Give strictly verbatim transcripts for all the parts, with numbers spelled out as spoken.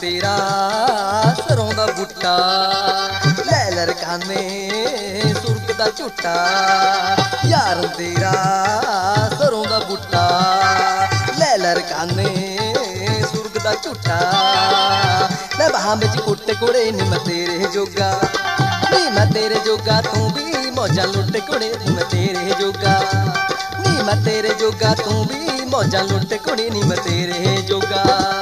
तेरा सरों दा बूटा लै लरकाने सुर्ग दा झूटा यार तेरा सरों दा बूटा लै लरकाने सुर्ग दा झूटा मैं बाहां विच कुट कुड़े नी मैं तेरे जोगा नी मैं तेरे जोगा तू भी मौजा लुट कुड़े नी मैं तेरे जोगा नी मैं तेरे जोगा तू भी मौजा लुट कुड़े नी मैं तेरे जोगा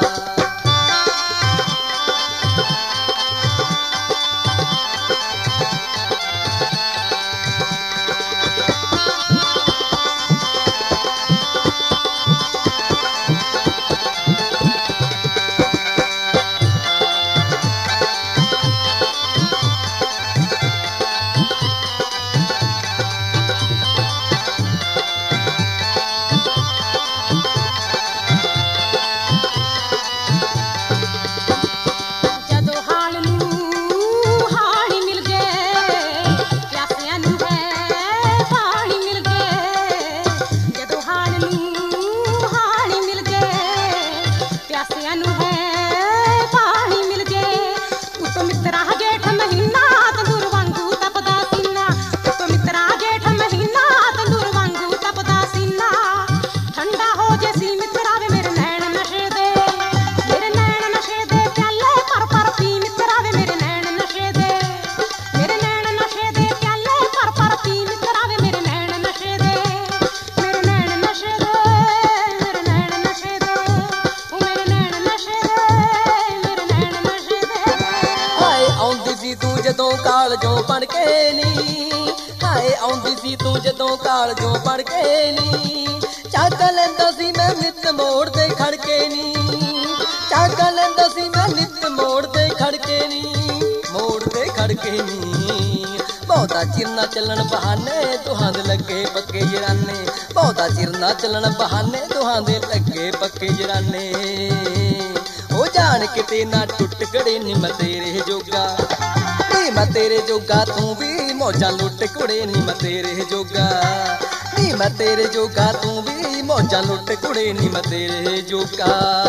जदों कालजों पढ़ के नी हाय आउंदी सी तू जदों कालजों पढ़ के नी चाका लैंदा सी मैं नित मोड़ दे खड़के नी चाका लैंदा सी मैं नित मोड़ दे खड़के नी मोड़ दे खड़के नी बहुता चिर ना चलन बहाने तुहां दे लगे पक्के जराने बहुता चिर ना चलन बहाने तुहां दे लगे पक्के जराने ओ जान किते ना टुट गड़े नी मैं तेरे जोगा नी मैं तेरे जोगा तू भी मौजा लुट कुड़े नी मैं तेरे जोगा नी मैं तेरे जोगा तू भी मौजा लुट कुड़े नी मैं तेरे जोगा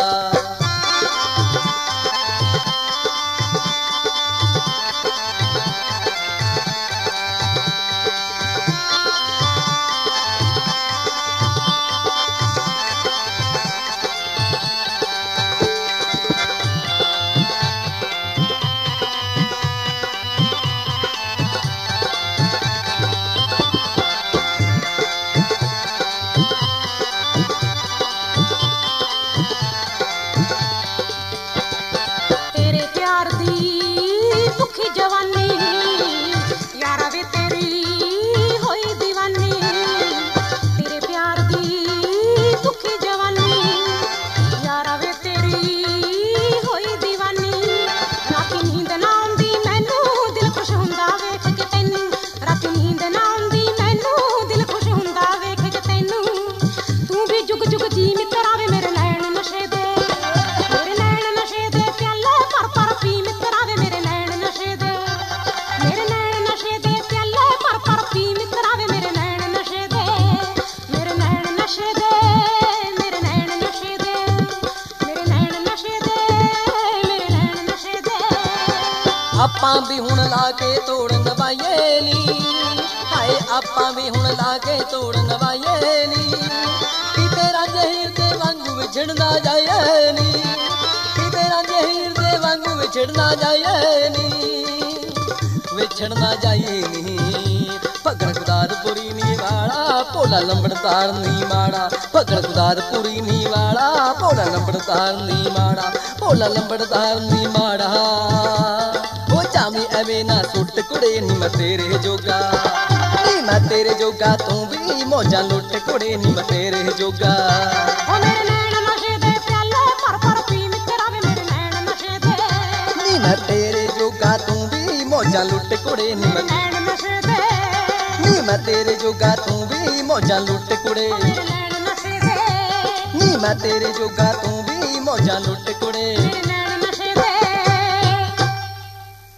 आपां भी हुण लाके तोड़ नवाइए नी हाय आपां भी हुण लाके तोड़ नवाइए नी कि तेरा जहीर दे वांगू विछड़ना जाए नी कि तेरा जहीर दे वांगू विछड़ना जाए नी विछड़ना जाए नी भगण गुदारपुरी नी वाला भोला लंबड़दार नी माड़ा भगण गुदारपुरी नी वाला भोला लंबड़दार नी माड़ा भोला लंबड़दार नी माड़ा चामी एवे ना सुट कुड़े नी मैं तेरे जोगा नी मैं तेरे जोगा तू भी मौजा लुट कुड़े नी मैं तेरे जोगा ओ मेरे नैन नशे दे प्याले पर पर पी मित्रा वे मेरे नैन नशे दे नी मैं तेरे जोगा तू भी मौजा लुट कुड़े नी मैं नैन नशे दे नी मैं तेरे जोगा तू भी मौजा लुट कुड़े मेरे नैन नशे दे नी मैं तेरे जोगा तू भी मौजा लुट कुड़े।